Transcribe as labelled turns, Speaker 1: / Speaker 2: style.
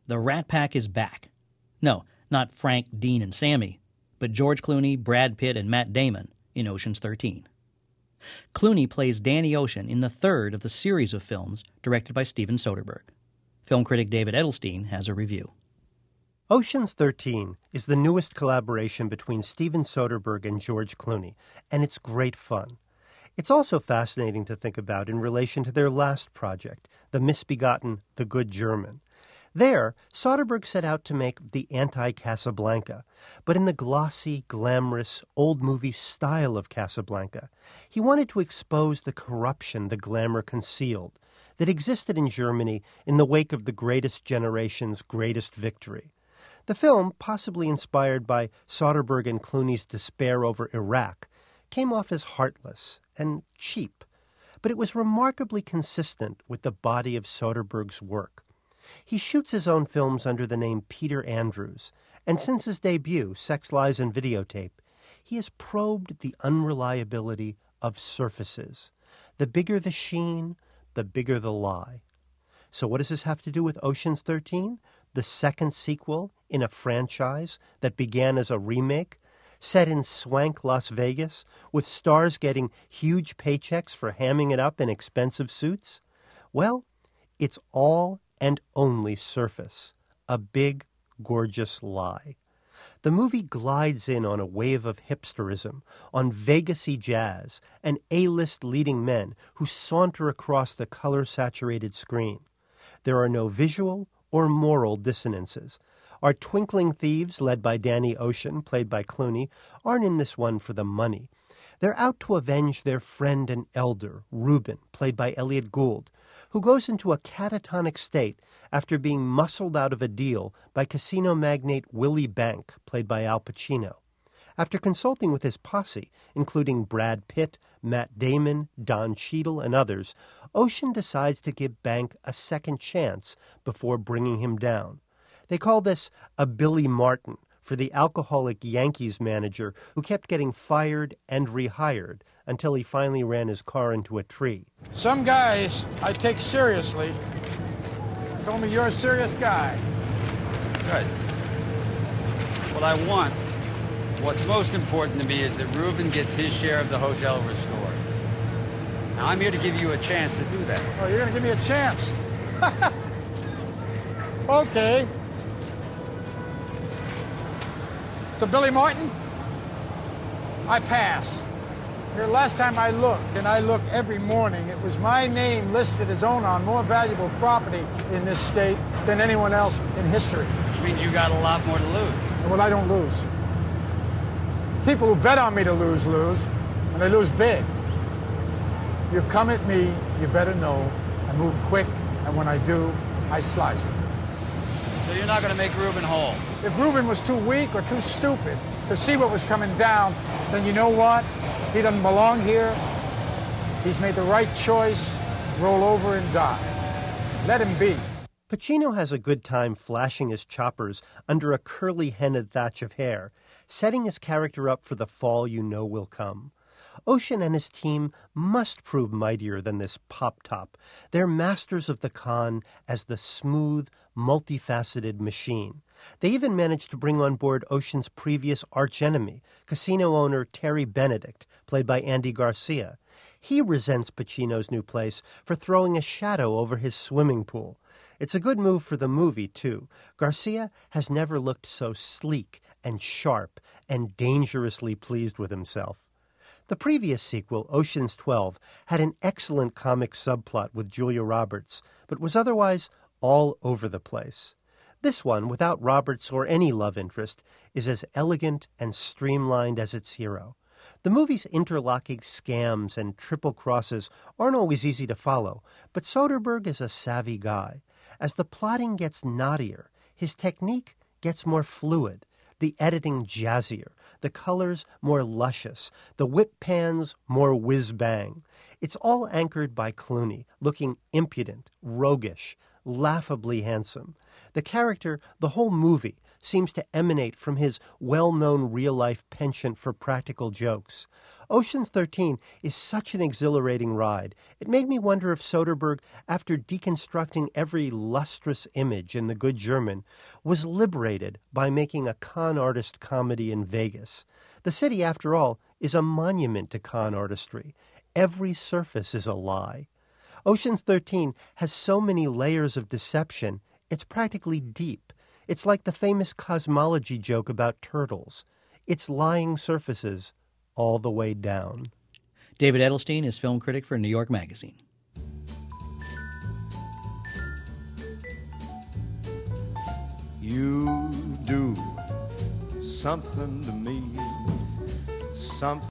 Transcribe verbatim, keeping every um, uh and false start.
Speaker 1: The Rat Pack is back. No, not Frank, Dean, and Sammy, but George Clooney, Brad Pitt, and Matt Damon in Ocean's thirteen. Clooney plays Danny Ocean in the third of the series of films directed by Steven Soderbergh. Film critic David Edelstein has a review.
Speaker 2: Ocean's thirteen is the newest collaboration between Steven Soderbergh and George Clooney, and it's great fun. It's also fascinating to think about in relation to their last project, the misbegotten The Good German. There, Soderbergh set out to make the anti-Casablanca, but in the glossy, glamorous, old movie style of Casablanca. He wanted to expose the corruption the glamour concealed that existed in Germany in the wake of the greatest generation's greatest victory. The film, possibly inspired by Soderbergh and Clooney's despair over Iraq, came off as heartless and cheap, but it was remarkably consistent with the body of Soderbergh's work. He shoots his own films under the name Peter Andrews, and since his debut, Sex, Lies, and Videotape, he has probed the unreliability of surfaces. The bigger the sheen, the bigger the lie. So what does this have to do with Ocean's thirteen, the second sequel in a franchise that began as a remake, set in swank Las Vegas, with stars getting huge paychecks for hamming it up in expensive suits? Well, it's all and only surface, a big, gorgeous lie. The movie glides in on a wave of hipsterism, on Vegas-y jazz, and A-list leading men who saunter across the color-saturated screen. There are no visual or moral dissonances. Our twinkling thieves, led by Danny Ocean, played by Clooney, aren't in this one for the money. They're out to avenge their friend and elder, Reuben, played by Elliot Gould, who goes into a catatonic state after being muscled out of a deal by casino magnate Willie Bank, played by Al Pacino. After consulting with his posse, including Brad Pitt, Matt Damon, Don Cheadle, and others, Ocean decides to give Bank a second chance before bringing him down. They call this a Billy Martin, for the alcoholic Yankees manager who kept getting fired and rehired until he finally ran his car into a tree.
Speaker 3: Some guys I take seriously told me you're a serious guy.
Speaker 4: Good. What I want, what's most important to me, is that Reuben gets his share of the hotel restored. Now, I'm here to give you a chance to do that.
Speaker 3: Oh, you're going to give me a chance? Okay. So, Billy Martin, I pass. The last time I looked, and I look every morning, it was my name listed as owner on more valuable property in this state than anyone else in history.
Speaker 4: Which means you got a lot more to lose.
Speaker 3: Well, I don't lose. People who bet on me to lose, lose, and they lose big. You come at me, you better know I move quick, and when I do, I slice.
Speaker 4: So you're not going to make Reuben whole?
Speaker 3: If Reuben was too weak or too stupid to see what was coming down, then you know what? He doesn't belong here. He's made the right choice. Roll over and die. Let him be.
Speaker 2: Pacino has a good time flashing his choppers under a curly hennaed thatch of hair, setting his character up for the fall you know will come. Ocean and his team must prove mightier than this pop-top. They're masters of the con as the smooth, multifaceted machine. They even managed to bring on board Ocean's previous archenemy, casino owner Terry Benedict, played by Andy Garcia. He resents Pacino's new place for throwing a shadow over his swimming pool. It's a good move for the movie, too. Garcia has never looked so sleek and sharp and dangerously pleased with himself. The previous sequel, Ocean's twelve, had an excellent comic subplot with Julia Roberts, but was otherwise all over the place. This one, without Roberts or any love interest, is as elegant and streamlined as its hero. The movie's interlocking scams and triple crosses aren't always easy to follow, but Soderbergh is a savvy guy. As the plotting gets knottier, his technique gets more fluid, the editing jazzier, the colors more luscious, the whip pans more whiz-bang. It's all anchored by Clooney, looking impudent, roguish, laughably handsome. The character, the whole movie, seems to emanate from his well-known real-life penchant for practical jokes. Ocean's thirteen is such an exhilarating ride. It made me wonder if Soderbergh, after deconstructing every lustrous image in The Good German, was liberated by making a con artist comedy in Vegas. The city, after all, is a monument to con artistry. Every surface is a lie. Ocean's thirteen has so many layers of deception, it's practically deep. It's like the famous cosmology joke about turtles. It's lying surfaces all the way down.
Speaker 1: David Edelstein is film critic for New York Magazine.
Speaker 5: You do something to me, something